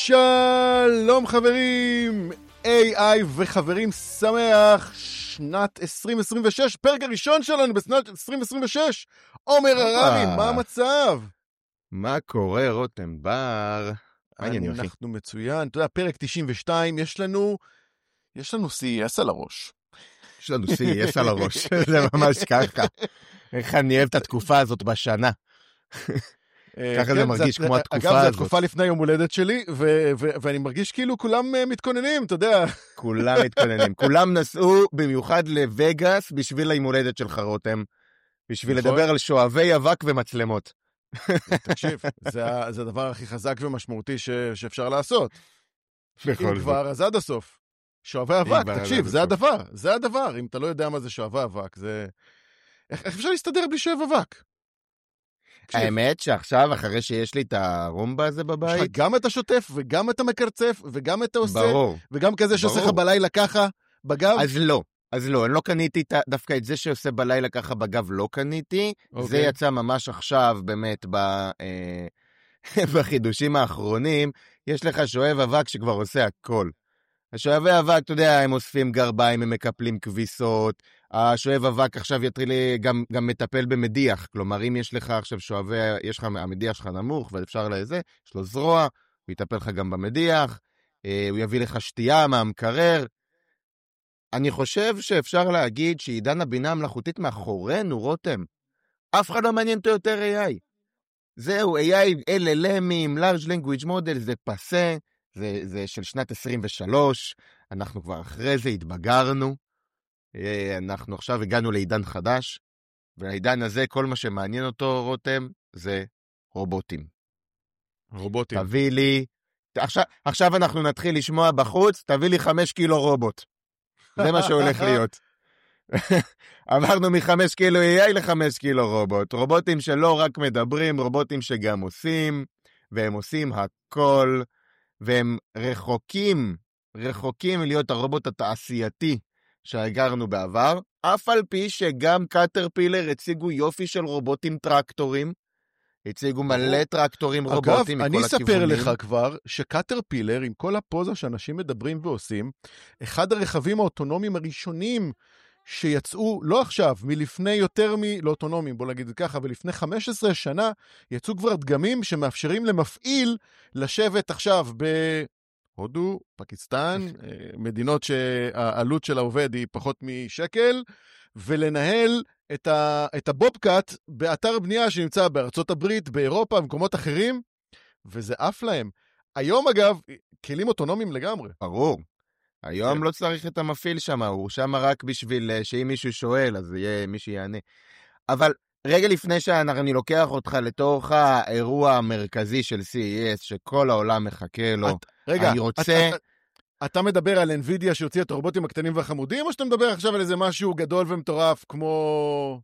שלום חברים, AI וחברים שמח, שנת 2026, פרק הראשון שלנו בשנת 2026. עומר הררי, מה המצב? מה קורה רותם בר? אנחנו מצוין, אתה יודע, פרק 92, יש לנו CES על הראש. יש לנו CES על הראש, זה ממש ככה. איך אני אוהב את התקופה הזאת בשנה. ככה זה מרגיש כמו התקופה הזאת. אגב, זו התקופה לפני יום הולדת שלי, ואני מרגיש כאילו כולם מתכוננים, אתה יודע. כולם מתכוננים, כולם נסעו במיוחד לווגאס בשביל היום הולדת של רותם, בשביל לדבר על שואבי אבק ומצלמות. תקשיב, זה הדבר הכי חזק ומשמעותי שאפשר לעשות. אם כבר, אז עד הסוף. שואבי אבק, תקשיב, זה הדבר. אם אתה לא יודע מה זה שואבי אבק, זה... איך אפשר להסתדר בלי שואב אבק? האמת שעכשיו, אחרי שיש לי את הרומבה הזה בבית... יש לך גם את השוטף, וגם את המקרצף, וגם את העושה, ברור. וגם כזה שעושה לך בלילה ככה, בגב? אז לא, אני לא קניתי דווקא את זה שעושה בלילה ככה בגב, לא קניתי. זה יצא ממש עכשיו, באמת, בחידושים האחרונים. יש לך שואב אבק שכבר עושה הכל. השואבי אבק, אתה יודע, הם אוספים גרביים, הם מקפלים כביסות, השואב אבק עכשיו יתחיל גם מטפל במדיח, כלומר, אם יש לך עכשיו שואבי, המדיח שלך נמוך, ואפשר לזה, יש לו זרוע, הוא יטפל לך גם במדיח, הוא יביא לך שתייה מהמקרר. אני חושב שאפשר להגיד שעידן הבינה המלאכותית מאחורינו, רותם. אף אחד לא מעניין אותו יותר AI. זהו, AI, LLMים, Large Language Model, זה פסה, זה של שנת 23, אנחנו כבר אחרי זה התבגרנו, אנחנו עכשיו הגענו לעידן חדש, ולעידן הזה כל מה שמעניין אותו, רותם, זה רובוטים. רובוטים. תביא לי, עכשיו אנחנו נתחיל לשמוע בחוץ, תביא לי 5 קילו רובוט. זה מה שהולך להיות. עברנו מ5 קילו AI ל5 קילו רובוט. רובוטים שלא רק מדברים, רובוטים שגם עושים, והם עושים הכל, והם רחוקים להיות הרובוט התעשייתי שהגרנו בעבר, אף על פי שגם קטרפילר הציגו יופי של רובוטים טרקטורים, הציגו מלא טרקטורים רובוטים מכל הכיוונים. אגב, אני אספר לך כבר שקטרפילר, עם כל הפוזה שאנשים מדברים ועושים, אחד הרכבים האוטונומיים הראשונים שיצאו, לא עכשיו, מלפני לא אוטונומיים, בוא נגיד ככה, ולפני 15 שנה, יצאו כבר דגמים שמאפשרים למפעיל לשבת עכשיו בהודו, פקיסטן, מדינות שהעלות של העובד היא פחות משקל, ולנהל את הבובקאט באתר בנייה שנמצא בארצות הברית, באירופה, במקומות אחרים, וזה אף להם. היום אגב, כלים אוטונומיים לגמרי. ברור. היום לא צריך את המפעיל שם, הוא שם רק בשביל שאם מישהו שואל, אז יהיה מי שיענה. אבל רגע לפני שאני לוקח אותך לתוך האירוע המרכזי של CES, שכל העולם מחכה לו, רגע, אני רוצה... אתה מדבר על NVIDIA שהוציא את הרובוטים הקטנים והחמודים, או שאתה מדבר עכשיו על איזה משהו גדול ומטורף, כמו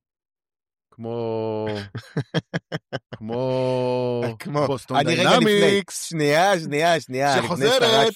בוסטון דיינמיקס, שנייה, שחוזרת.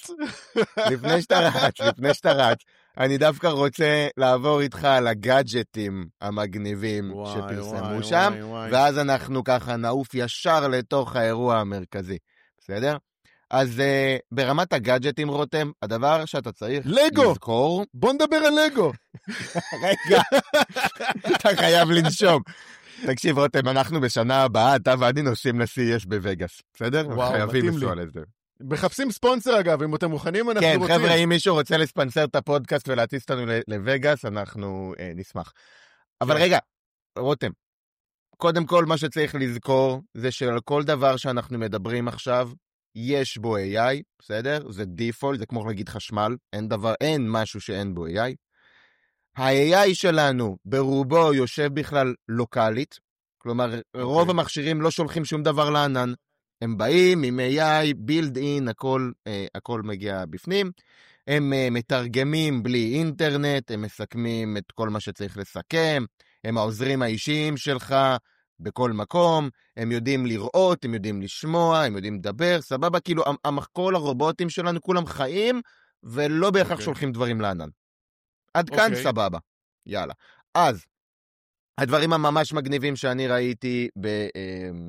לפני שאתה רץ, אני דווקא רוצה לעבור איתך על הגאדג'טים המגניבים שפרסמו שם, ואז אנחנו ככה נעוף ישר לתוך האירוע המרכזי, בסדר? אז ברמת הגאדג'טים, רותם, הדבר שאתה צריך לזכור... בוא נדבר על לגו. רגע, אתה חייב לנשום. תקשיב, רותם, אנחנו בשנה הבאה, אתה ואני נוסעים ל-CES בווגאס, בסדר? חייבים לנסוע לזה. מחפשים ספונסר, אגב, אם אתם מוכנים, אנחנו רוצים. כן, חבר'ה, אם מישהו רוצה לספונסר את הפודקאסט ולהטיס אותנו לווגאס, אנחנו נשמח. אבל רגע, רותם, קודם כל מה שצריך לזכור, זה שעל כל דבר שאנחנו מדברים עכשיו, יש בו AI, בסדר? זה דיפולט, זה כמו להגיד חשמל, אין משהו שאין בו AI. ה-AI שלנו ברובו יושב בכלל לוקלית, כלומר רוב המכשירים לא שולחים שום דבר לענן, הם באים עם AI, build in, הכל מגיע בפנים, הם מתרגמים בלי אינטרנט, הם מסכמים את כל מה שצריך לסכם, הם העוזרים האישיים שלך בכל מקום, הם יודעים לראות, הם יודעים לשמוע, הם יודעים לדבר, סבבה, כאילו כל הרובוטים שלנו כולם חיים, ולא בהכרח שולחים דברים לענן. עד כאן סבבה, יאללה. אז, הדברים הממש מגניבים שאני ראיתי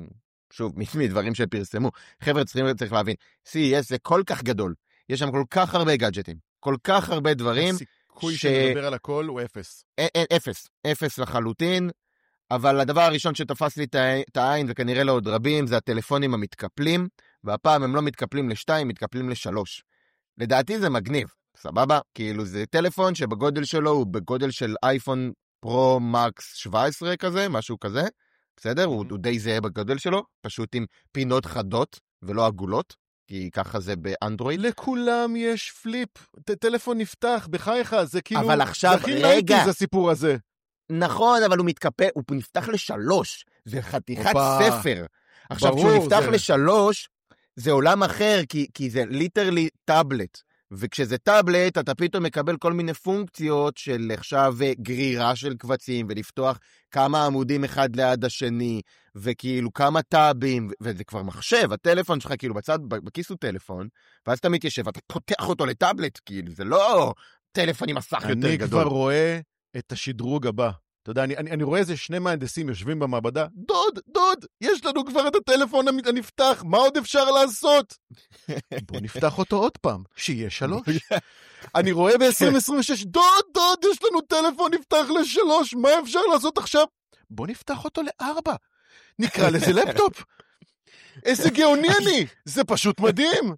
שוב, מדברים שפרסמו. חבר'ה, צריך להבין, CES זה כל כך גדול. יש שם כל כך הרבה גאדג'טים, כל כך הרבה דברים. הסיכוי שנדבר על הכל הוא אפס. אפס לחלוטין, אבל הדבר הראשון שתפס לי את העין, וכנראה לעוד רבים, זה הטלפונים המתקפלים, והפעם הם לא מתקפלים ל2, מתקפלים ל3. לדעתי זה מגניב, סבבה? כאילו זה טלפון שבגודל שלו הוא בגודל של אייפון פרו מקס 17 כזה, משהו כזה, בסדר? הוא די זהה בגודל שלו, פשוט עם פינות חדות ולא עגולות, כי ככה זה באנדרואיד. לכולם יש פליפ, טלפון נפתח, בחייך, זה כאילו... אבל עכשיו, רגע. זה הסיפור הזה. נכון, אבל הוא מתקפל, הוא נפתח ל3, זה חתיכת ספר. עכשיו, כשהוא נפתח ל3, זה עולם אחר, כי זה ליטרלי טאבלט. וכשזה טאבלט, אתה פתאום מקבל כל מיני פונקציות של עכשיו גרירה של קבצים, ולפתוח כמה עמודים אחד ליד השני, וכאילו כמה טאבים, וזה כבר מחשב, הטלפון שלך כאילו בצד, בכיס הוא טלפון, ואז אתה מתיישב, אתה פותח אותו לטאבלט, כאילו זה לא טלפון עם מסך יותר גדול. אני כבר רואה את השדרוג הבא. אתה יודע, אני רואה איזה שני מהנדסים יושבים במעבדה, דוד, יש לנו כבר את הטלפון הנפתח, מה עוד אפשר לעשות? בוא נפתח אותו עוד פעם, שיהיה 3. אני רואה ב-2026, דוד, יש לנו טלפון נפתח ל3, מה אפשר לעשות עכשיו? בוא נפתח אותו ל4, נקרא לזה לפטופ. איזה גאוני אני, זה פשוט מדהים.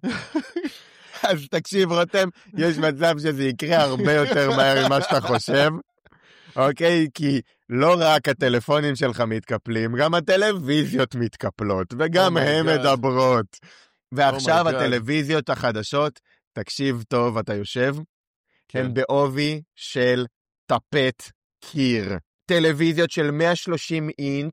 אז תקשיב רותם, יש מצב שזה יקרה הרבה יותר מהר ממה שאתה חושב. אוקיי, כי לא רק הטלפונים שלך מתקפלים, גם הטלוויזיות מתקפלות, וגם הן מדברות. ועכשיו הטלוויזיות החדשות, תקשיב טוב, אתה יושב, הן בעובי של טפט קיר. טלוויזיות של 130 אינץ',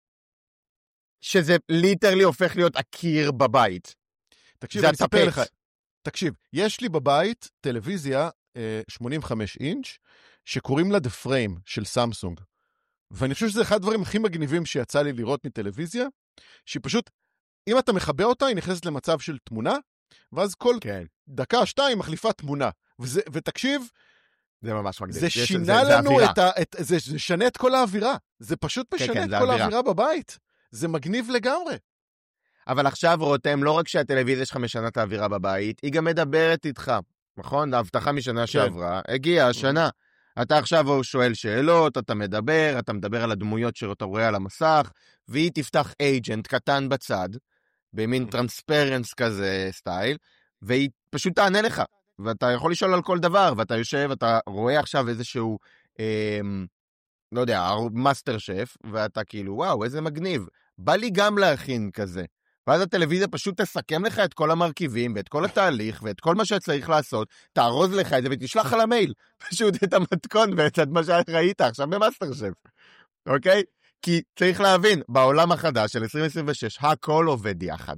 שזה ליטרלי הופך להיות הקיר בבית. תקשיב, אני אספר לך. תקשיב, יש לי בבית טלוויזיה 85 אינץ', שקוראים לה The Frame של סמסונג. ואני חושב שזה אחד הדברים הכי מגניבים שיצא לי לראות מטלוויזיה, שהיא פשוט, אם אתה מחבר אותה, היא נכנסת למצב של תמונה, ואז כל דקה, 2 מחליפה תמונה. ותקשיב, זה ממש מגניב. זה שינה לנו זה שנה את כל האווירה. זה פשוט משנה את כל האווירה בבית. זה מגניב לגמרי. אבל עכשיו רותם, לא רק שהטלוויזיה שלך משנה את האווירה בבית, היא גם מדברת איתך. נכון? ההבטחה משנה שעברה, הגיעה השנה. אתה עכשיו שואל שאלות, אתה מדבר על הדמויות שאתה רואה על המסך, והיא תפתח אייג'נט קטן בצד, במין טרנספרנס כזה סטייל, והיא פשוט תענה לך, ואתה יכול לשאול על כל דבר, ואתה יושב, אתה רואה עכשיו איזשהו, לא יודע, מאסטר שף, ואתה כאילו, וואו, איזה מגניב, בא לי גם להכין כזה. ואז הטלוויזיה פשוט תסכם לך את כל המרכיבים, ואת כל התהליך, ואת כל מה שצריך לעשות, תארוז לך את זה ותשלח על המייל, פשוט את המתכון ואת מה שראית עכשיו במאסטר שף, אוקיי? כי צריך להבין, בעולם החדש של 2026, הכל עובד יחד.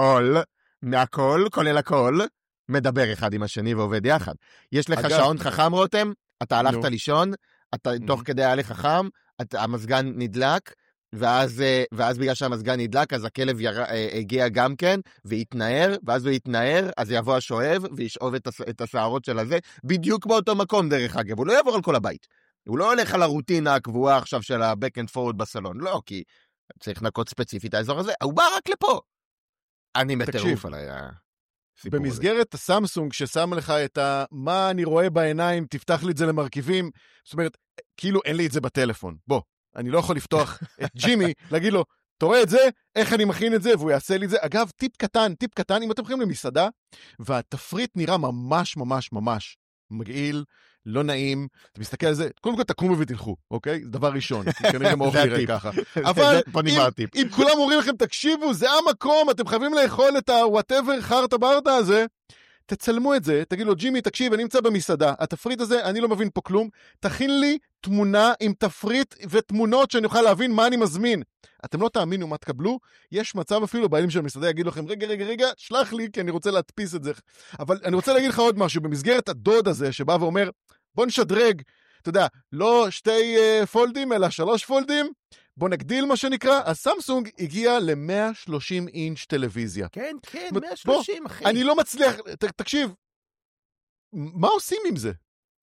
מהכל, כולל הכל, מדבר אחד עם השני ועובד יחד. יש לך שעון חכם רותם, אתה הלכת לישון, תוך כדי היה לך חכם, המזגן נדלק, ואז בגלל שהמזגן נדלק, אז הכלב הגיע גם כן, והתנער, ואז הוא יתנער, אז יבוא השואב, וישאוב את השערות של הזה, בדיוק באותו מקום דרך אגב, הוא לא יעבור על כל הבית. הוא לא הולך על הרוטינה הקבועה עכשיו של ה-back and forward בסלון, לא, כי צריך לנקות ספציפית האזור הזה, הוא בא רק לפה. אני מטרוף על הסיפור הזה. במסגרת הסמסונג ששם לך את מה אני רואה בעיניים, תפתח לי את זה למרכיבים, זאת אומרת, כאילו אין לי את זה בטלפון, בוא. אני לא יכול לפתוח את ג'ימי, להגיד לו, אתה רואה את זה, איך אני מכין את זה, והוא יעשה לי את זה. אגב, טיפ קטן, אם אתם הולכים למסעדה, והתפריט נראה ממש ממש ממש מגעיל, לא נעים, אתה מסתכל על זה, קודם כל תקומו ותלכו, אוקיי? זה דבר ראשון, כנראה גם אוכל יראה ככה. אבל אם כולם אומרים לכם, תקשיבו, זה המקום, אתם חייבים לאכול את ה-whatever חרטה ברטה הזה, תצלמו את זה, תגיד לו, ג'ימי, תקשיב, אני נמצא במסעדה, התפריט הזה, אני לא מבין פה כלום, תכין לי תמונה עם תפריט ותמונות שאני אוכל להבין מה אני מזמין. אתם לא תאמינו מה תקבלו, יש מצב אפילו בעלים של המסעדה יגיד לכם, רגע, שלח לי, כי אני רוצה להדפיס את זה. אבל אני רוצה להגיד לך עוד משהו, במסגרת הדוד הזה שבא ואומר, בוא נשדרג, אתה יודע, לא 2 פולדים, אלא 3 פולדים, בוא נגדיל מה שנקרא, הסמסונג הגיע ל-130 אינץ' טלוויזיה. כן, 130, אחי. אני לא מצליח, תקשיב, מה עושים עם זה?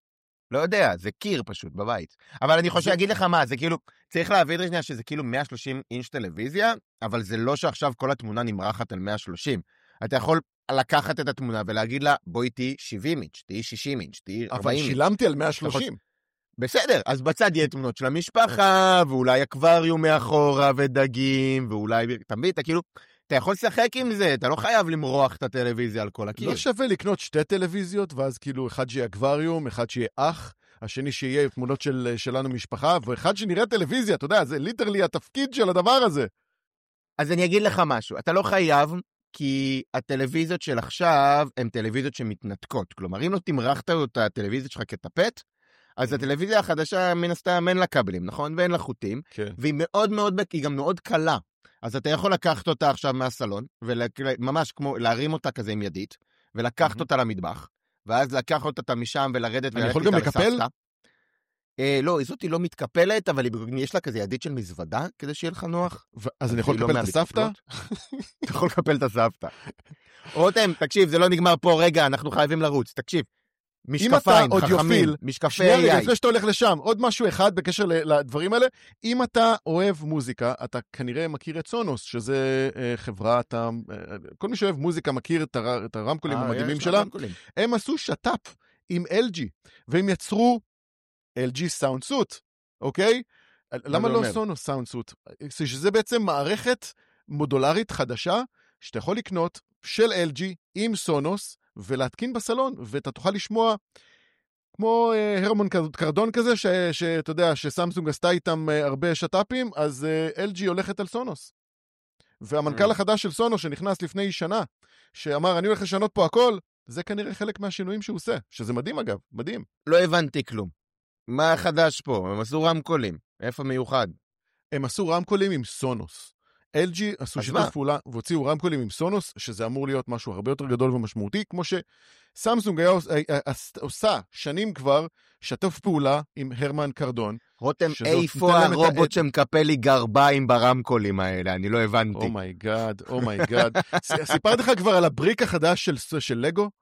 לא יודע, זה קיר פשוט בבית. אבל אני חושב להגיד לך מה, זה כאילו, צריך להבין רגע שזה כאילו 130 אינץ' טלוויזיה, אבל זה לא שעכשיו כל התמונה נמרחת על 130. אתה יכול לקחת את התמונה ולהגיד לה, בואי תהי 70 אינץ', תהי 60 אינץ', תהי 40 אבל אינץ'. שילמתי על 130. בסדר, אז בצד יהיה תמונות של המשפחה, ואולי אקווריום מאחורה ודגים, ואולי, תמיד, אתה כאילו, אתה יכול לשחק עם זה, אתה לא חייב למרוח את הטלוויזיה על כל הקיר. לא שווה לקנות שתי טלוויזיות, ואז כאילו אחד שיהיה אקווריום, אחד שיהיה אח, השני שיהיה תמונות שלנו משפחה, ואחד שנראה טלוויזיה, אתה יודע, זה ליטרלי התפקיד של הדבר הזה. אז אני אגיד לך משהו, אתה לא חייב, כי הטלוויזיות של עכשיו הן טלוויזיות שמתנתקות. כלומר, אם לא תמרחת את הטלוויזיות שלך כטפט, אז הטלוויזיה החדשה מן הסתם אין לה כבלים, נכון? ואין לה חוטים, כן. והיא מאוד מאוד, היא גם מאוד קלה. אז אתה יכול לקחת אותה עכשיו מהסלון, וממש כמו להרים אותה כזה עם ידית, ולקחת אותה למטבח, ואז לקחת אותה משם ולרדת אני יכול גם לקפל? לא, זאת היא לא מתקפלת, אבל יש לה כזה ידית של מזוודה, כדי שיהיה לך נוח. אז אני יכול לקפל את הסבתא? אתה יכול לקפל את הסבתא. רותם, תקשיב, זה לא נגמר פה, רגע, אנחנו חייבים לרוץ, תקשיב. משקפיים, חכמים, משקפי AI. לפני שאתה הולך לשם, עוד משהו אחד בקשר לדברים האלה, אם אתה אוהב מוזיקה, אתה כנראה מכיר את סונוס, שזה חברה, כל מי שאוהב מוזיקה מכיר את הרמקולים המדהימים שלה, הם עשו שטאפ עם LG, והם יצרו LG Sound Suite, אוקיי? למה לא סונוס Sound Suite? שזה בעצם מערכת מודולרית חדשה, שאתה יכול לקנות של LG עם סונוס, ולהתקין בסלון, ואתה תוכל לשמוע כמו הרמן קרדון כזה, שאתה יודע, שסמסונג עשתה איתם הרבה שטאפים, אז LG הולכת על סונוס. והמנכ"ל החדש של סונוס, שנכנס לפני שנה, שאמר, אני הולך לשנות פה הכל, זה כנראה חלק מהשינויים שהוא עושה, שזה מדהים אגב, מדהים. לא הבנתי כלום. מה החדש פה? הם עשו רמקולים. איפה מיוחד? הם עשו רמקולים עם סונוס. LG עשו שיתוף פעולה והוציאו רמקולים עם סונוס, שזה אמור להיות משהו הרבה יותר גדול ומשמעותי, כמו שסמסונג עושה שנים כבר שתף פעולה עם הרמן קרדון. רותם, איפה הרובוט שמקפל לי גרביים ברמקולים האלה? אני לא הבנתי. אומייגאד, אומייגאד. סיפרתי לך כבר על הבריק החדש של לגו?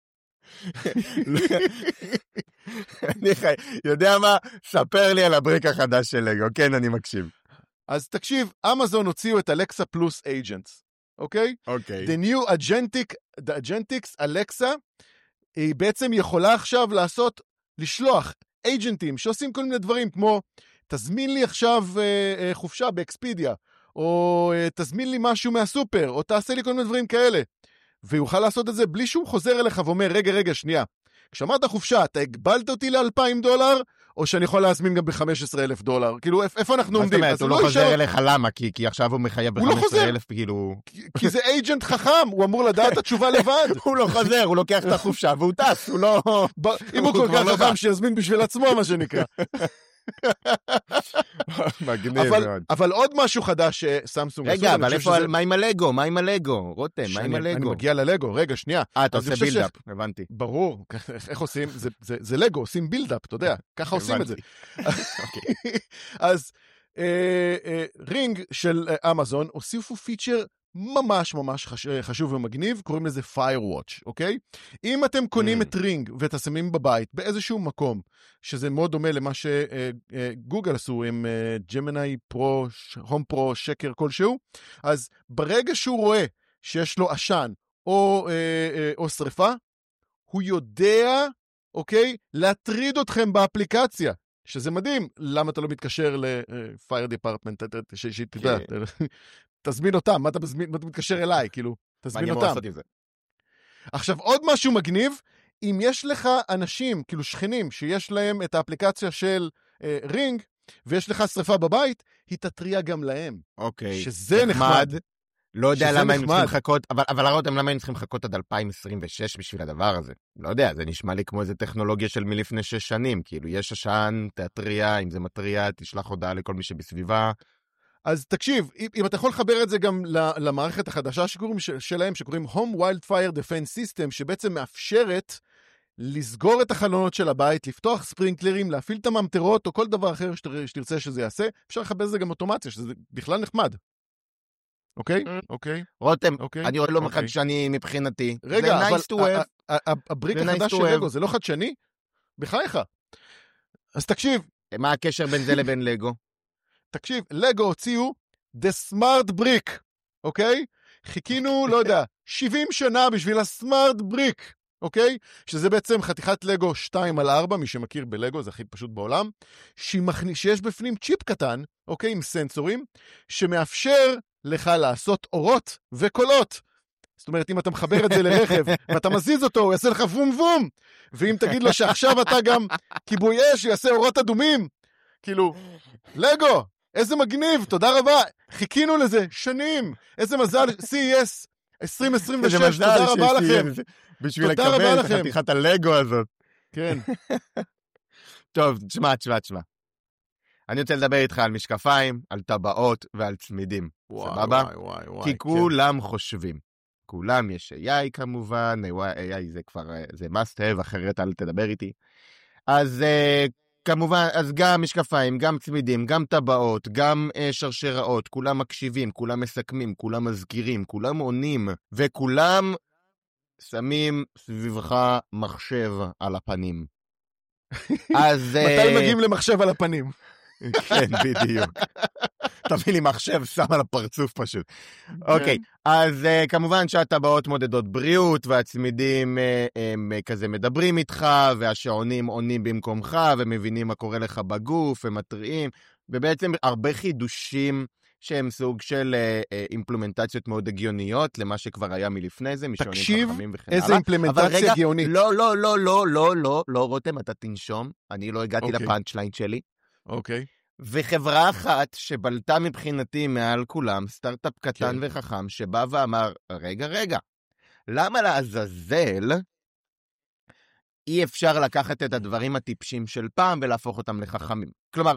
אני יודע מה? ספר לי על הבריק החדש של לגו. כן, אני מקשיב. אז תקשיב, אמזון הוציאו את אלקסה פלוס אייג'נטס, אוקיי? אוקיי. The new Agentix אלקסה, היא בעצם יכולה עכשיו לשלוח אייג'נטים שעושים כל מיני דברים, כמו תזמין לי עכשיו חופשה באקספידיה, או תזמין לי משהו מהסופר, או תעשה לי כל מיני דברים כאלה. ויוכל לעשות את זה בלי שהוא חוזר אליך ואומר, רגע, שנייה. כשאמרת חופשה, אתה הגבלת אותי $2,000, או שאני יכול להזמין גם $15,000? כאילו, איפה אנחנו עומדים? זאת אומרת, הוא לא חוזר אליך, למה? כי עכשיו הוא מחייב $15,000, כאילו... כי זה אייג'נט חכם, הוא אמור לדעת את התשובה לבד. הוא לא חוזר, הוא לוקח את החופשה, והוא טס, הוא לא... אם הוא כל כך חכם, שיזמין בשביל עצמו, מה שנקרא. מגניב מאוד. אבל עוד משהו חדש שסמסונג... רגע, אבל מה עם הלגו? מה עם הלגו? רותם, מה עם הלגו? אני מגיע ללגו, רגע, שנייה. אתה עושה בילדאפ, הבנתי. ברור, איך עושים? זה לגו, עושים בילדאפ, אתה יודע, ככה עושים את זה. אז רינג של אמזון הוסיפו פיצ'ר ממש חשוב ומגניב, קוראים לזה Firewatch, אוקיי? אם אתם קונים את רינג ואתם שמים בבית באיזשהו מקום, שזה מאוד דומה למה שגוגל עשו עם ג'מיני פרו, הום פרו, שקר כלשהו, אז ברגע שהוא רואה שיש לו עשן או שריפה, הוא יודע, אוקיי, להטריד אתכם באפליקציה, שזה מדהים. למה אתה לא מתקשר ל-Fire Department, שתדע, תזמין אותם, מה אתה מתקשר אליי, כאילו, תזמין אותם. עכשיו, עוד משהו מגניב, אם יש לך אנשים, כאילו שכנים, שיש להם את האפליקציה של רינג, ויש לך שריפה בבית, היא תטריע גם להם. אוקיי. שזה נחמד. לא יודע למה הם צריכים לחכות, אבל הראותם למה הם צריכים לחכות עד 2026 בשביל הדבר הזה. לא יודע, זה נשמע לי כמו איזו טכנולוגיה של מלפני 6 שנים, כאילו יש עשן, תטריע, אם זה מטריע, תשלח הודעה לכל מי שבסביבה. אז תקשיב, אם אתה יכול לחבר את זה גם למערכת החדשה שלהם, שקוראים Home Wildfire Defense System, שבעצם מאפשרת לסגור את החלונות של הבית, לפתוח ספרינקלרים, להפעיל את הממטרות, או כל דבר אחר שתרצה שזה יעשה, אפשר לחבר את זה גם אוטומציה, שזה בכלל נחמד. אוקיי? אוקיי. רותם, אני עוד לא חדשני מבחינתי. רגע, אבל הבריק החדש של לגו, זה לא חדשני? בחייך. אז תקשיב. מה הקשר בין זה לבין לגו? תקשיב, לגו הוציאו The Smart Brick, אוקיי? חיכינו, לא יודע, 70 שנה בשביל הסמארט בריק, אוקיי? שזה בעצם חתיכת לגו 2x4, מי שמכיר בלגו, זה הכי פשוט בעולם, שיש בפנים צ'יפ קטן, אוקיי? עם סנסורים, שמאפשר לך לעשות אורות וקולות. זאת אומרת, אם אתה מחבר את זה לרכב, ואתה מזיז אותו, הוא יעשה לך וום וום, ואם תגיד לו שעכשיו אתה גם כיבוי אש, יעשה אורות אדומים, כאילו, לגו, איזה מגניב, תודה רבה, חיכינו לזה שנים, איזה מזל, CES 2026, תודה רבה לכם. בשביל לקבל את חתיכת הלגו הזאת. כן. טוב, תשמע. אני רוצה לדבר איתך על משקפיים, על טבעות ועל צמידים. סבבה? כי כולם חושבים. כולם יש AI כמובן, AI זה כבר, זה must have, אחרת אל תדבר איתי. אז כמובן, אז גם משקפיים, גם צמידים, גם טבעות, גם שרשראות, כולם מקשיבים, כולם מסכמים, כולם מזכירים, כולם עונים, וכולם שמים סביבך מחשב על הפנים. אז מתי מגיעים למחשב על הפנים? כן, בדיוק. תביא לי מחשב, שם על הפרצוף פשוט. אוקיי, אז כמובן שהטבעות מודדות בריאות, והצמידים הם כזה מדברים איתך, והשעונים עונים במקומך, ומבינים מה קורה לך בגוף, ומטריעים, ובעצם הרבה חידושים שהם סוג של אימפלמנטציות מאוד הגיוניות, למה שכבר היה מלפני זה, משעונים חכמים וכן הלאה. איזה אימפלמנטציה הגיונית. לא, רותם, אתה תנשום, אני לא הגעתי לפאנץ' ליין שלי. אוקיי. וחברה אחת שבלטה מבחינתי מעל כולם, סטארט-אפ קטן וחכם, שבא ואמר, רגע, למה לעזאזל אי אפשר לקחת את הדברים הטיפשים של פעם ולהפוך אותם לחכמים? כלומר,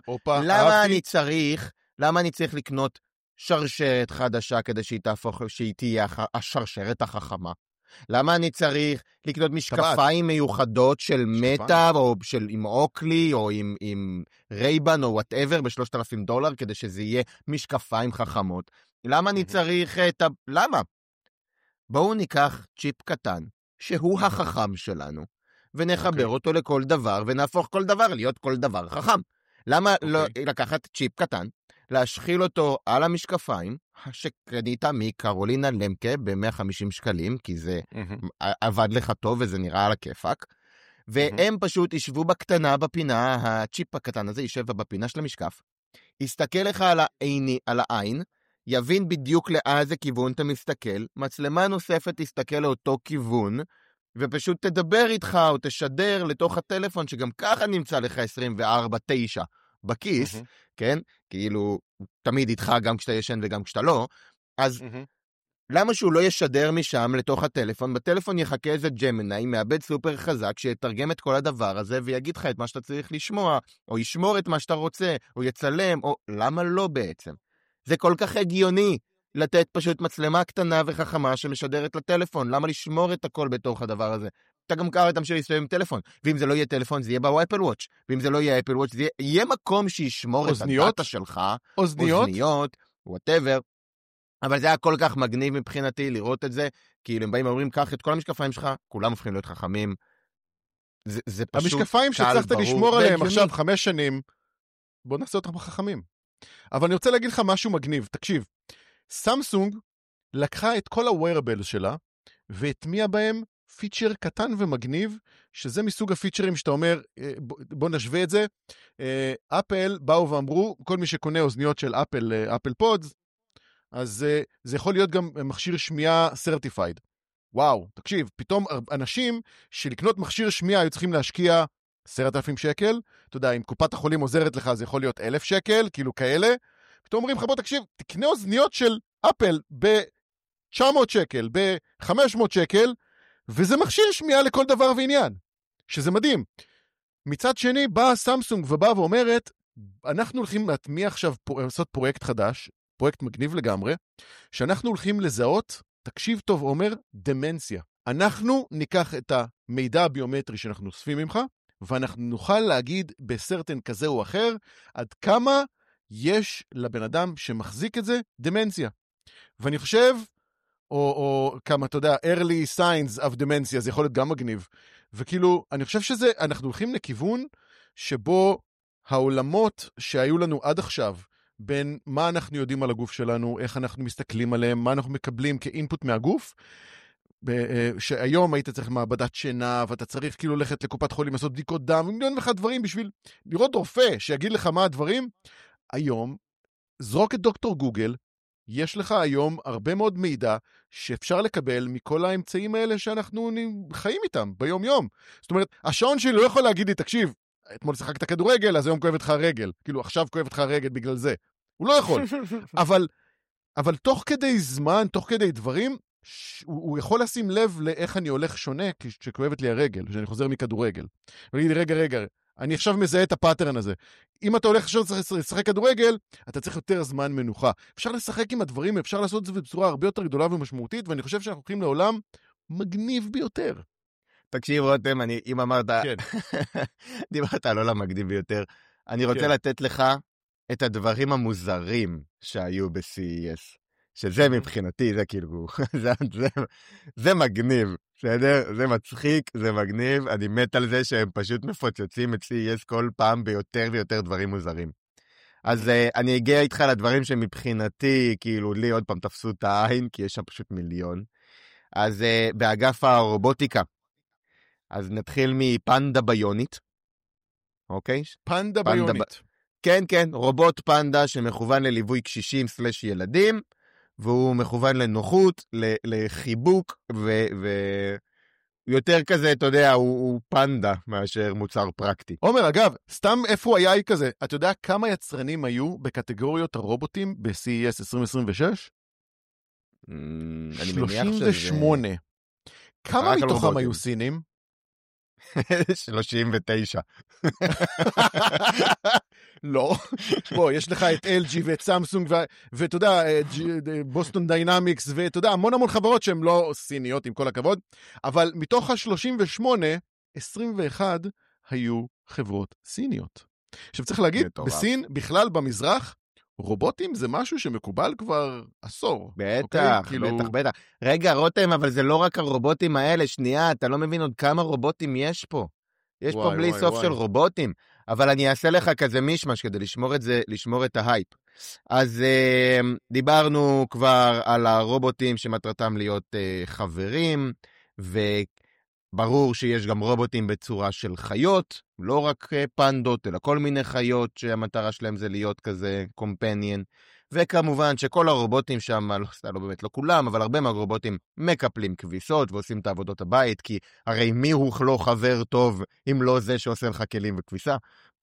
למה אני צריך לקנות שרשרת חדשה כדי שהיא תהיה השרשרת החכמה? למה אני צריך לקנות משקפיים מיוחדות של מטה, או עם אוקלי, או עם רייבן, או whatever, $3,000, כדי שזה יהיה משקפיים חכמות? למה אני צריך למה? בואו ניקח צ'יפ קטן, שהוא החכם שלנו, ונחבר אותו לכל דבר, ונהפוך כל דבר להיות כל דבר חכם. למה לא לקחת צ'יפ קטן, להשחיל אותו על המשקפיים, שקנית מקרולינה למקה ב-150 שקלים, כי זה עבד לך טוב וזה נראה על הכיפק, והם פשוט ישבו בקטנה בפינה, הצ'יפ הקטן הזה יישב בפינה של המשקף, יסתכל לך על העין, יבין בדיוק לאיזה כיוון אתה מסתכל, מצלמה נוספת תסתכל לאותו כיוון, ופשוט תדבר איתך או תשדר לתוך הטלפון, שגם ככה נמצא לך 24/9 בכיס, כן? כאילו, תמיד איתך גם כשאתה ישן וגם כשאתה לא, אז למה שהוא לא ישדר משם לתוך הטלפון? בטלפון יחכה איזה ג'מיני, מאבד סופר חזק, שיתרגם את כל הדבר הזה, ויגיד לך את מה שאתה צריך לשמוע, או ישמור את מה שאתה רוצה, או יצלם, או למה לא בעצם? זה כל כך הגיוני לתת פשוט מצלמה קטנה וחכמה שמשדרת לטלפון, למה לשמור את הכל בתוך הדבר הזה? אתה גם קרא תמשיך להסתובב עם טלפון, ואם זה לא יהיה טלפון זה יהיה באפל וואץ', ואם זה לא יהיה אפל וואץ' זה יהיה מקום שישמור את הדאטה שלך, אוזניות, whatever, אבל זה היה כל כך מגניב מבחינתי לראות את זה, כאילו הם באים ואומרים, קח את כל המשקפיים שלך, כולם הופכים להיות חכמים, זה פשוט המשקפיים שצריכת לשמור עליהם עכשיו 5 שנים, בוא נעשה אותם חכמים. אבל אני רוצה להגיד לך משהו מגניב, תקשיב, סמסונג לקחה את כל ה-wearables שלה, והטמיע בהם פיצ'ר קטן ומגניב, שזה מסוג הפיצ'רים שאתה אומר, בוא נשווה את זה, אפל באו ואמרו, כל מי שקונה אוזניות של אפל פודס, אז זה יכול להיות גם מכשיר שמיעה certified. וואו, תקשיב, פתאום אנשים שלקנות מכשיר שמיעה היו צריכים להשקיע 10,000 שקל, אתה יודע, אם קופת החולים עוזרת לך, זה יכול להיות 1,000 שקל, כאילו כאלה, פתאום אומרים לך, בוא תקשיב, תקנה אוזניות של אפל ב-900 שקל, ב-500 שקל, וזה מכשיר שמיעה לכל דבר ועניין, שזה מדהים. מצד שני, באה סמסונג ובאה ואומרת, אנחנו הולכים להטמיע עכשיו, לעשות פרויקט חדש, פרויקט מגניב לגמרי, שאנחנו הולכים לזהות, תקשיב טוב עומר, דמנציה. אנחנו ניקח את המידע הביומטרי שאנחנו אוספים ממך, ואנחנו נוכל להגיד בסרטן כזה או אחר, עד כמה יש לבן אדם שמחזיק את זה דמנציה. ואני חושב, או כמה, אתה יודע, early signs of dementia, זה יכול להיות גם מגניב. וכאילו, אני חושב שזה, אנחנו הולכים לכיוון שבו העולמות שהיו לנו עד עכשיו, בין מה אנחנו יודעים על הגוף שלנו, איך אנחנו מסתכלים עליהם, מה אנחנו מקבלים כאינפוט מהגוף, שהיום היית צריך מעבדת שינה, ואתה צריך כאילו ללכת לקופת חולים, לעשות בדיקות דם, מיליון ואחד דברים בשביל לראות רופא שיגיד לך מה הדברים. היום, זרוק את דוקטור גוגל, יש לך היום הרבה מאוד מידע שאפשר לקבל מכל האמצעים האלה שאנחנו חיים איתם ביום יום. זאת אומרת, השעון שלי לא יכול להגיד לי, תקשיב, אתמול שחקת כדורגל, אז היום כואבת לך הרגל. כאילו, עכשיו כואבת לך הרגל בגלל זה. הוא לא יכול. אבל תוך כדי זמן, תוך כדי דברים, הוא יכול לשים לב לאיך אני הולך שונה כשכואבת לי הרגל, כשאני חוזר מכדורגל. ולהגיד לי, רגע, אני עכשיו מזהה את הפאטרן הזה. אם אתה הולך לשחק כדורגל, אתה צריך יותר זמן מנוחה. אפשר לשחק עם הדברים, אפשר לעשות את זה בצורה הרבה יותר גדולה ומשמעותית, ואני חושב שאנחנו הולכים לעולם מגניב ביותר. תקשיב רותם, אם אמרת, דיברת על עולם מגניב ביותר, אני רוצה לתת לך את הדברים המוזרים שהיו ב-CES. שזה מבחינתי, זה כאילו, זה מגניב, בסדר? זה מצחיק, זה מגניב, אני מת על זה שהם פשוט מפוצצים את CES כל פעם ביותר ויותר דברים מוזרים. אז אני אגיע איתך לדברים שמבחינתי, כאילו, לי עוד פעם תפסו את העין, כי יש שם פשוט מיליון. אז באגף הרובוטיקה, אז נתחיל מפנדה ביונית, אוקיי? פנדה ביונית. כן, רובוט פנדה שמכוון לליווי קשישים/ילדים, והוא מכוון לנוחות, לחיבוק, ויותר כזה, אתה יודע, הוא פנדה מאשר מוצר פרקטי. עומר, אגב, סתם איפה הוא היה כזה, אתה יודע כמה יצרנים היו בקטגוריות הרובוטים ב-CES 2026? אני מניח שזה... 38. כמה מתוכם היו סינים? 39. לא. בוא, יש לך את LG ואת סמסונג, ואתה יודע, בוסטון דיינמיקס, ואתה יודע, המון חברות שהן לא סיניות, עם כל הכבוד, אבל מתוך ה-38, 21 היו חברות סיניות. עכשיו צריך להגיד, בסין, בכלל במזרח, רובוטים זה משהו שמקובל כבר עשור. בטח. רגע, רותם, אבל זה לא רק הרובוטים האלה, שנייה, אתה לא מבין עוד כמה רובוטים יש פה. יש פה בלי סוף של רובוטים, אבל אני אעשה לך כזה מישמש כדי לשמור את ההייפ. אז דיברנו כבר על הרובוטים שמטרתם להיות חברים, וברור שיש גם רובוטים בצורה של חיות, לא רק פנדות, אלא כל מיני חיות שהמטרה שלהם זה להיות כזה קומפניאן, וכמובן שכל הרובוטים שם, לא באמת לא כולם, אבל הרבה מהרובוטים מקפלים כביסות ועושים את העבודות הבית, כי הרי מי הוא לא חבר טוב אם לא זה שעושה לך כלים וכביסה.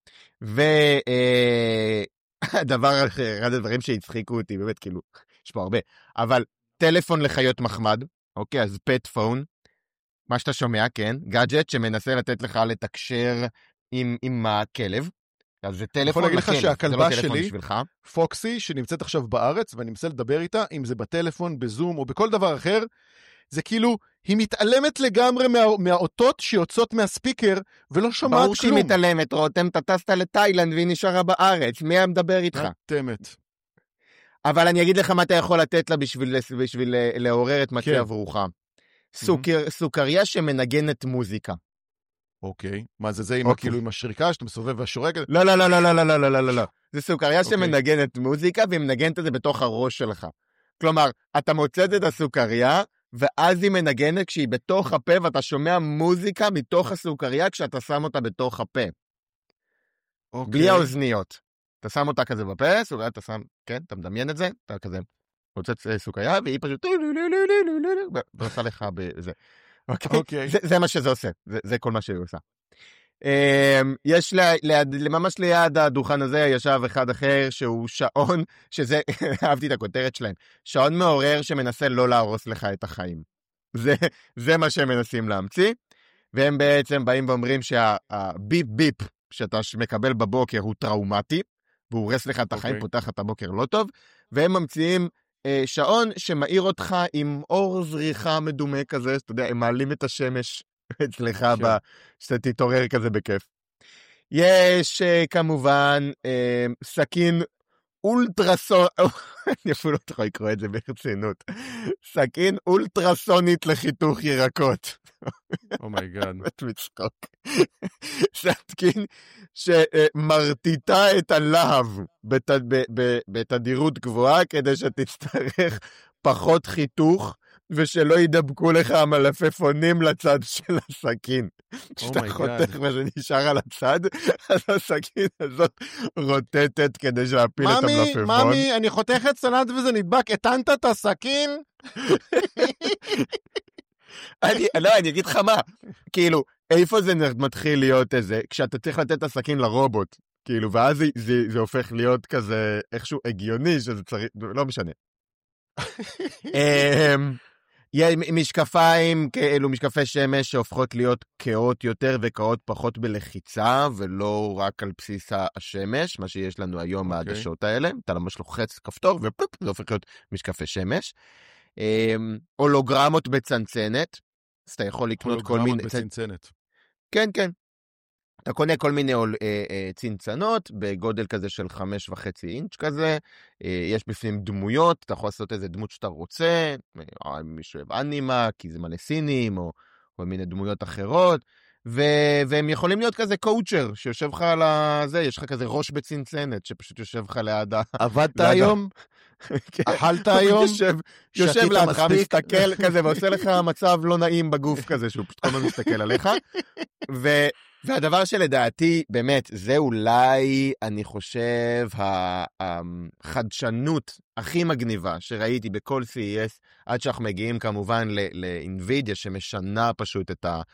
והדבר אחר, אחד הדברים שהצחיקו אותי, באמת כאילו, יש פה הרבה, אבל טלפון לחיות מחמד, אוקיי, אז פט פון, מה שאתה שומע, כן, גאדג'ט שמנסה לתת לך לתקשר עם הכלב, אז זה טלפון לכלב, זה לא טלפון שלי, בשבילך. פוקסי, שנמצאת עכשיו בארץ, ואני מנסה לדבר איתה, אם זה בטלפון, בזום, או בכל דבר אחר, זה כאילו, היא מתעלמת לגמרי מהאותות שיוצאות מהספיקר, ולא שומעת כלום. ברור שהיא מתעלמת, רותם, אתה טסת לתאילנד, והיא נשארה בארץ, מי היה מדבר איתך? תמת. אבל אני אגיד לך מה אתה יכול לתת לה בשביל לעורר את מצב רוחה. סוכריה שמנגנת מוזיקה. אוקיי. מה זה עם כאילו עם השריקה שאתה מסובב והשורק? לא. זה סוכריה שמנגנת מוזיקה, והיא מנגנת את זה בתוך הראש שלך. כלומר, אתה מוצאת את הסוכריה, ואז היא מנגנת כשהיא בתוך הפה, ואתה שומע מוזיקה מתוך הסוכריה כשאתה שם אותה בתוך הפה. בלי האוזניות. אתה שם אותה כזה בפה, סוכריה, אתה שם, כן, אתה מדמיין את זה, אתה כזה מוצאת סוכריה, והיא פשוט ועושה לך בזה. אוקיי? זה מה שזה עושה, זה כל מה שהיא עושה. יש ממש ליד הדוכן הזה ישב אחד אחר שהוא שעון, שזה, אהבתי את הכותרת שלהם, שעון מעורר שמנסה לא להרוס לך את החיים. זה מה שהם מנסים להמציא, והם בעצם באים ואומרים שהביפ ביפ שאתה מקבל בבוקר הוא טראומטי, והוא הורס לך את החיים, פותח את הבוקר לא טוב, והם ממציאים שעון שמאיר אותך עם אור זריחה מדומה כזה, אתה יודע, הם מעלים את השמש אצלך, שאתה תתעורר כזה בכיף. יש כמובן סכין אני אפילו לא יכול לקרוא את זה ברצינות. סכין אולטרסונית לחיתוך ירקות. אומייגאד. באמת מצחוק. סכין שמרטיטה את הלהב בתדירות גבוהה, כדי שתצטרך פחות חיתוך, ושלא ידבקו לך המלפפונים לצד של הסכין. כשאתה חותך מה שנשאר על הצד, אז הסכין הזאת רוטטת כדי להפיל את המלפפון. ממי, אני חותכת סלט וזה נדבק, התנת את הסכין? אני אגיד לך מה, כאילו, איפה זה מתחיל להיות איזה, כשאתה צריך לתת את הסכין לרובוט, כאילו, ואז זה הופך להיות כזה, איכשהו הגיוני, שזה צריך, לא משנה. משקפיים, כאלו משקפי שמש שהופכות להיות קאות יותר וקאות פחות בלחיצה, ולא רק על בסיס השמש, מה שיש לנו היום מהעדשות האלה, אתה ממש לוחץ כפתור ופופ, זה הופך להיות משקפי שמש. הולוגרמות בצנצנת, אז אתה יכול לקנות כל מיני... הולוגרמות בצנצנת. כן, כן. אתה קונה כל מיני צנצנות, בגודל כזה של 5.5 אינץ' כזה, יש בפנים דמויות, אתה יכול לעשות איזה דמות שאתה רוצה, מישהו אוהב אנימה, כי זה מלא סינים, או כל מיני דמויות אחרות, והם יכולים להיות כזה קואוצ'ר, שיושב לך על זה, יש לך כזה ראש בצנצנת, שפשוט יושב לך ליד עבדת היום? אכלת היום? יושב לידך, מסתכל כזה, ועושה לך מצב לא נעים בגוף כזה, שהוא פשוט כל הזמן מסתכל עליך, והדבר שלדעתי, באמת, זה אולי, אני חושב, החדשנות הכי מגניבה שראיתי בכל CES, עד שאנחנו מגיעים כמובן לאינווידיה, שמשנה פשוט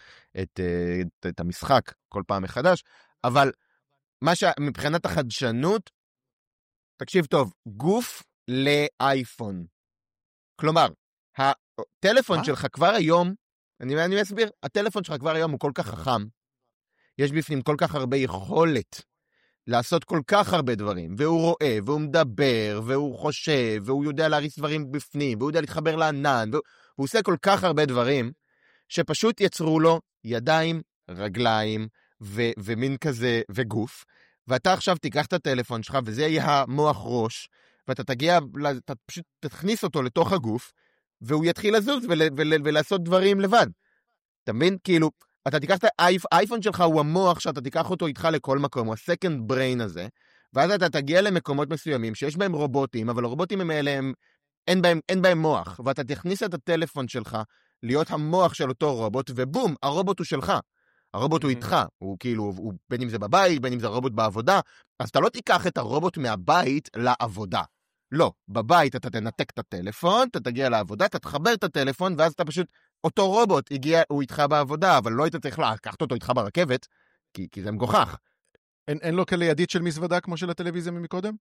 את המשחק כל פעם מחדש, אבל מבחינת החדשנות, תקשיב טוב, גוף לאייפון. כלומר, הטלפון שלך כבר היום, אני אסביר, הטלפון שלך כבר היום הוא כל כך חכם, יש בפנים כל כך הרבה יכולת לעשות כל כך הרבה דברים, והוא רואה, והוא מדבר, והוא חושב, והוא יודע להריץ דברים בפנים, והוא יודע להתחבר לענן, והוא עושה כל כך הרבה דברים, שפשוט יצרו לו ידיים, רגליים, ומין כזה, וגוף, ואתה עכשיו תיקח את הטלפון שלך, וזה יהיה המוח ראש, ואתה אתה פשוט תכניס אותו לתוך הגוף, והוא יתחיל לזוז ולעשות דברים לבד. אתה מבין? כאילו, אתה תיקח את האייפון שלך, הוא המוח שאתה תיקח אותו איתך לכל מקום, הוא ה-second brain הזה, ואז אתה תגיע למקומות מסוימים שיש בהם רובוטים, אבל הרובוטים האלה אין בהם מוח, ואתה תכניס את הטלפון שלך להיות המוח של אותו רובוט, ובום, הרובוט הוא שלך. הרובוט הוא איתך, הוא כאילו, בין אם זה בבית, בין אם זה הרובוט בעבודה, אז אתה לא תיקח את הרובוט מהבית לעבודה. לא, בבית אתה תנתק את הטלפון, אתה תגיע לעבודה, אתה תחבר את הטלפון, ואז אתה פשוט, אותו רובוט הגיע, הוא איתך בעבודה, אבל לא היית צריך לקחת אותו איתך ברכבת, כי זה מגוחך. אין לו כאלה ידית של מזוודה כמו של הטלוויזיה ממקודם?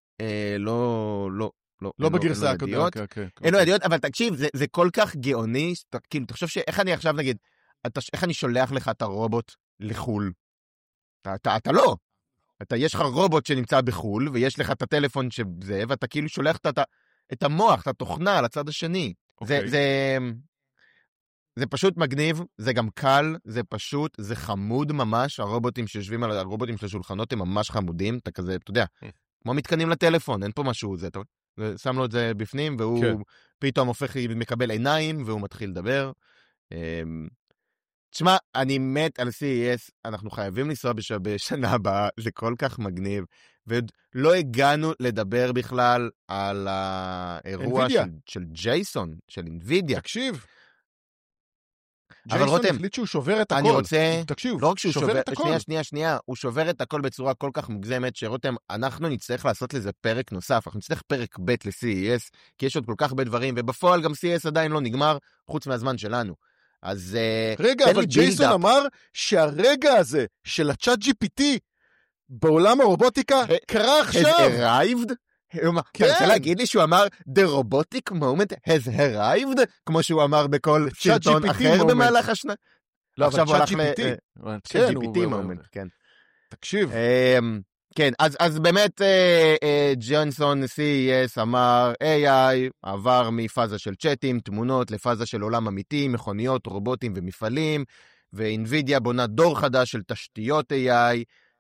לא בגרסה הקודמת. אין לו ידיות, אבל תקשיב, זה כל כך גאוני, כאילו, תחשוב שאיך אני עכשיו נגיד, איך אני שולח לך את הרובוט לחול? אתה לא. יש לך רובוט שנמצא בחול, ויש לך את הטלפון שזה, ואתה כאילו שולח את המוח, את התוכנה לצד השני. זה פשוט מגניב, זה גם קל, זה פשוט, זה חמוד ממש, הרובוטים שיושבים על הרובוטים של השולחנות הם ממש חמודים, אתה כזה, אתה יודע, כמו מתקנים לטלפון, אין פה משהו, זה, שם לו את זה בפנים, והוא פתאום הופך, מקבל עיניים, והוא מתחיל לדבר. תשמע, אני מת על CES, אנחנו חייבים לנסוע בשנה הבאה, זה כל כך מגניב, ולא הגענו לדבר בכלל על האירוע של ג'ייסון, של אינווידיה. תקשיב. אבל רותם, החליט שהוא שובר את הכל. אני רוצה, תקשיב, לא רק שהוא שובר את הכל. שנייה, הוא שובר את הכל בצורה כל כך מוגזמת, שרותם, אנחנו נצטרך לעשות לזה פרק נוסף, אנחנו נצטרך פרק ב' ל-CES, כי יש עוד כל כך הרבה דברים, ובפועל גם CES עדיין לא נגמר, חוץ מהזמן שלנו. אז רגע, אבל ג'ייסון אמר שהרגע הזה של הצ'אט GPT בעולם הרובוטיקה קרה עכשיו. Has arrived? אתה רוצה להגיד לי שהוא אמר The robotic moment has arrived? כמו שהוא אמר בכל סרטון אחר במהלך השנה. לא, אבל צ'אט GPT. צ'אט GPT moment, כן. תקשיב. כן, אז באמת ג'ונסון CES אמר AI עבר מפאזה של צ'אטים, תמונות לפאזה של עולם אמיתי, מכוניות, רובוטים ומפעלים, ואינווידיה בונה דור חדש של תשתיות AI,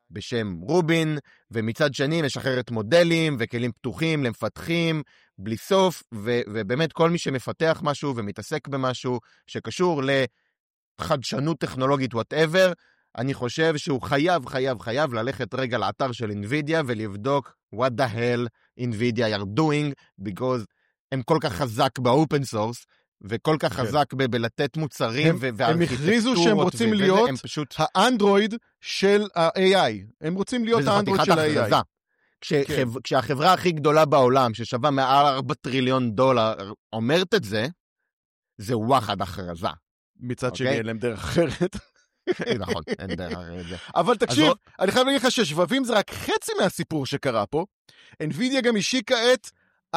בשם רובין, ומצד שני משחררת מודלים וכלים פתוחים למפתחים, בלי סוף, ובאמת כל מי שמפתח משהו ומתעסק במשהו שקשור לחדשנות טכנולוגית whatever, אני חושב שהוא חייב ללכת רגע לאתר של NVIDIA ולבדוק what the hell NVIDIA are doing, because הם כל כך חזק באופן סורס, וכל כך חזק בלתת מוצרים הם הכריזו שהם רוצים להיות האנדרואיד של ה-AI. הם רוצים להיות האנדרואיד של ה-AI. כשהחברה הכי גדולה בעולם, ששווה מעל 4 טריליון דולר, אומרת את זה, זה וואחד הכרזה. מצד שני, אין להם דרך אחרת. נכון, אין דרך אחרת. אבל תקשיב, אני חייב להגיד לך ששבבים זה רק חצי מהסיפור שקרה פה. NVIDIA גם השיקה את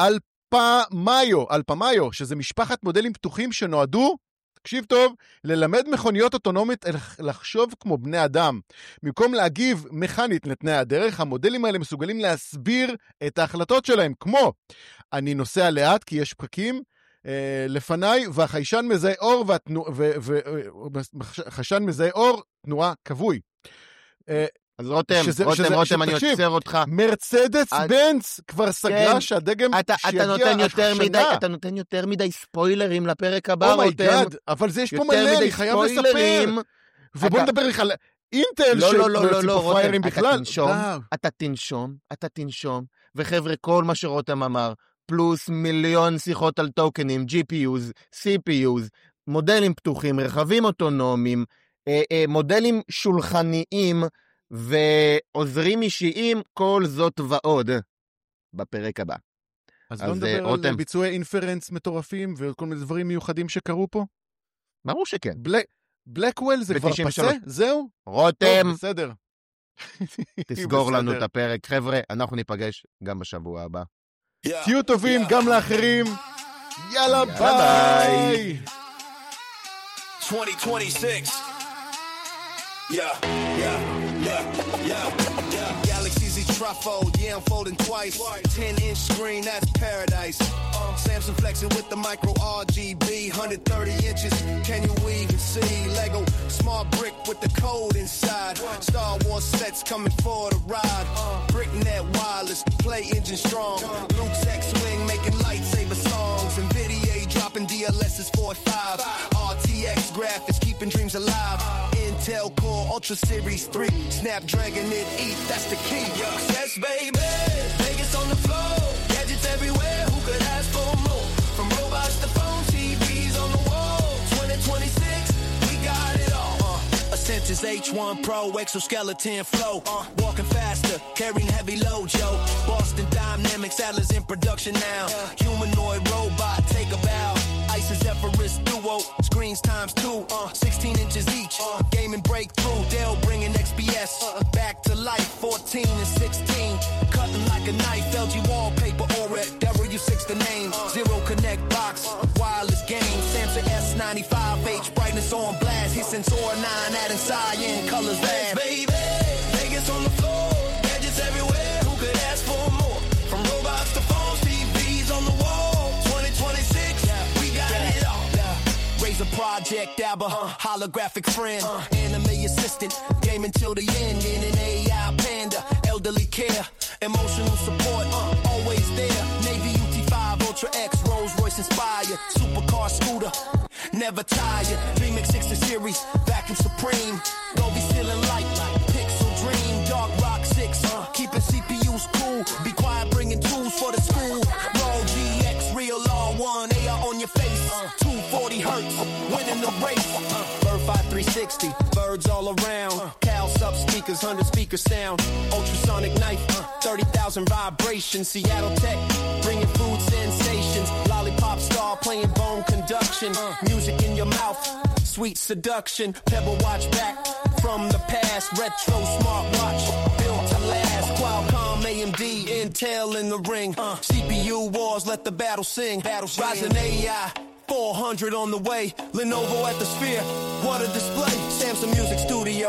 אלפמיו, שזה משפחת מודלים פתוחים שנועדו, תקשיב טוב, ללמד מכוניות אוטונומית לחשוב כמו בני אדם. במקום להגיב מכנית לתנאי הדרך, המודלים האלה מסוגלים להסביר את ההחלטות שלהם, כמו, אני נוסע לאט כי יש פקקים לפניי, והחיישן מזהה אור, והחיישן מזהה אור, תנועה כבוי. אז רותם, אני עוצר אותך. מרצדס בנץ כבר סגרה שהדגם שיגיע השנה. אתה נותן יותר מדי ספוילרים לפרק הבא, רותם. אבל זה יש פה מלא, אני חייב לספר. ובוא נדבר לך על אינטל שפריירים בכלל. אתה תנשום, וחבר'ה, כל מה שרותם אמר, פלוס מיליון שיחות על טוקנים, GPUs, CPUs, מודלים פתוחים, רכבים אוטונומיים, מודלים שולחניים, ועוזרים אישיים, כל זאת ועוד, בפרק הבא. אז לא נדבר על ביצועי אינפרנס מטורפים, וכל מיני דברים מיוחדים שקרו פה? ברור שכן. בלקוול זה כבר פסה? זהו? רותם. בסדר. תסגור לנו את הפרק. חבר'ה, אנחנו ניפגש גם בשבוע הבא. תהיו טובים גם לאחרים. יאללה ביי. 2026. Galaxy's a truffle, yeah, I'm folding twice. 10-inch screen, that's paradise. Samsung flexing with the micro RGB, 130 inches. Can you even see? Lego smart brick with the code inside. Star Wars sets coming for the ride. BrickNet wireless, play engine strong. Luke's X-Wing making lightsaber songs. NVIDIA dropping DLS's 4.5. RTX graphics keeping dreams alive. Intel Core Ultra Series 3, Snapdragon it eat, that's the key. Yes, baby, Vegas on the floor, gadgets everywhere, who could ask for more? From robots to phones, TVs on the wall, 2026, we got it all. Ascension's H1 Pro, exoskeleton flow, walking faster, carrying heavy load, yo. Boston Dynamics, Atlas in production now, humanoid robot, take a bow. Isis Zephyrus Duo, screens times 2, 16 inches each, gaming breakthrough, Dell bringing XPS, back to life, 14 and 16, cutting like a knife, LG wallpaper, OLED, W6 the name, Zero Connect box, wireless game, Samsung S95H, brightness on blast, his Sensor 9, adding cyan, colors lab. Baby, Vegas on the floor, gadgets everywhere, who could ask for more? From robots to phones, TVs on the wall, 2026, we got it all. Razer Project Alba, holographic friend, anime assistant, gaming till the end, in an AI panda, elderly care, emotional support, always there. Navy UT5 Ultra X, Rolls Royce inspired, supercar scooter, never tired. Dreaming 60 series, vacuum supreme, Dolby ceiling light, Pixel Dream, Dark Rock 6, keeping CPUs cool. Be quiet, bringing tools for the school. Roll GX, real R1, AR on your face. 240 hertz, winning the race. Verify 360, birds all around. Cal sub speakers, 100 speaker sound. Ultrasonic knife, 30,000 vibrations. Seattle Tech, bringing food sensations. Lollipop star playing bone conduction. Music in your mouth, sweet seduction. Pebble watch back from the past. Retro smartwatch, built to last. Qualcomm, AMD, Intel in the ring. CPU wars, let the battle sing. Ryzen AI, 400 on the way. Lenovo at the Sphere, what a display. Samsung Music Studio,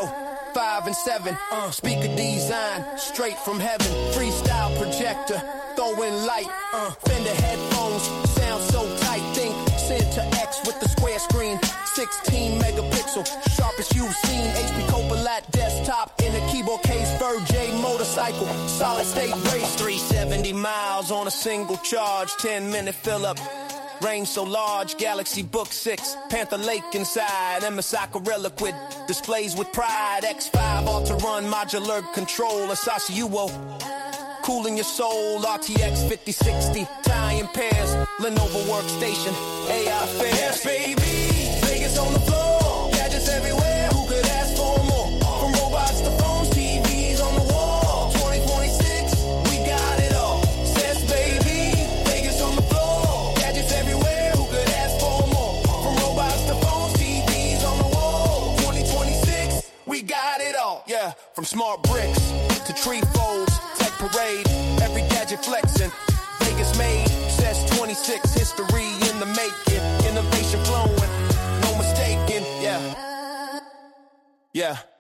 5 and 7. Speaker design, straight from heaven. Freestyle projector, throwing light. Fender headphones, sound so tight. Think Center X with the square screen. 16 megapixel, sharpest you've seen. HP Copalat desktop in a keyboard case. Bird J motorcycle, solid state race. 370 miles on a single charge, 10-minute fill up. Range so large, Galaxy Book 6, Panther Lake inside, MSI Gorilla Quid, displays with pride, X5 Auto-Run, modular control, Asahi Uo, cooling your soul, RTX 5060, tie-in pairs, Lenovo workstation, AI fairs. Yes, baby, Vegas on the floor, gadgets everywhere, who could ask for more? From robots to phones, TVs on the wall, 2026, we got it all. Says baby, Vegas on the floor, gadgets everywhere, who could ask for more? From robots to phones, TVs on the wall, 2026, we got it all. Yeah, from smart bricks to tree folds, tech parade, every gadget flexing, Vegas made, says 26, history in the making, innovation flowing, no mistaking, yeah. Yeah.